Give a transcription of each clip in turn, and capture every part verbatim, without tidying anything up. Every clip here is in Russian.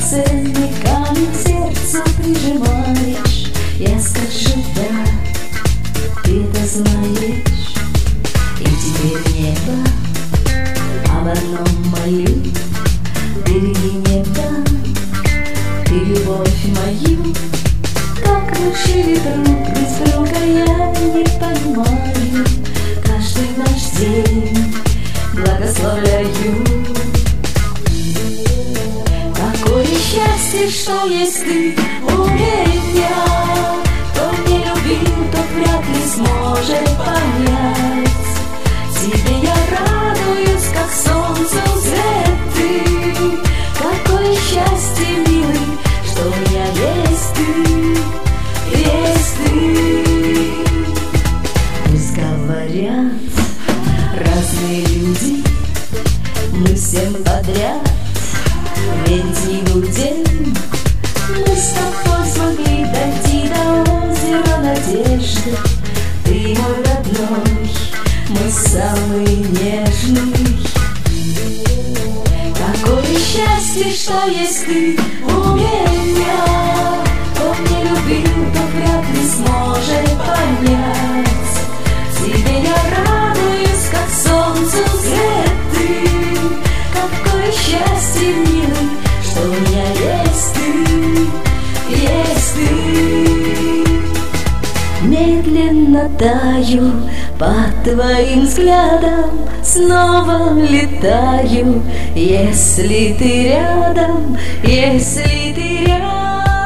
драгоценный камень к сердцу прижимаешь. Я скажу да, ты это знаешь. И теперь небо об одном молю. Береги небо, ты любовь мою. Как решили друг без друга, я не понимаю. Каждый наш день благословляю. Какое счастье, что есть ты у меня. Кто не любил, тот вряд ли сможет понять. Тебе я радуюсь, как солнцу взгляд. Какое счастье, милый, что у меня есть ты, есть ты. Пусть говорят разные люди, мы всем подряд верить не будем. Мы с тобой смогли дойти до озера надежды. Ты мой родной, мой самый нежный. Какое счастье, что есть ты у меня. Кто не любил, тот вряд ли сможет понять. Тебе я радуюсь, как солнцу взгляд. Какое счастье, милый, что у меня есть ты, есть ты. Медленно таю под твоим взглядом, снова летаю, если ты рядом, если ты рядом.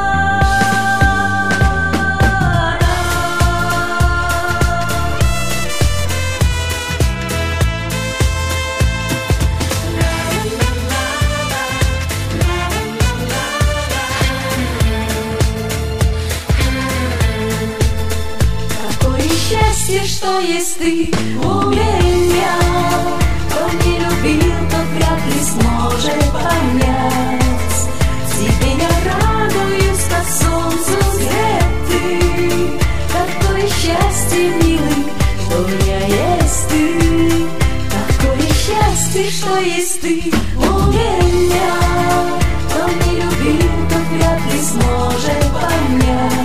Что есть ты у меня. Кто не любил, тот вряд ли сможет понять. Тебе я радуюсь, как солнцу взгляд. Какое счастье, милый, что у меня есть ты. Какое счастье, что есть ты у меня. Кто не любил, тот вряд ли сможет понять.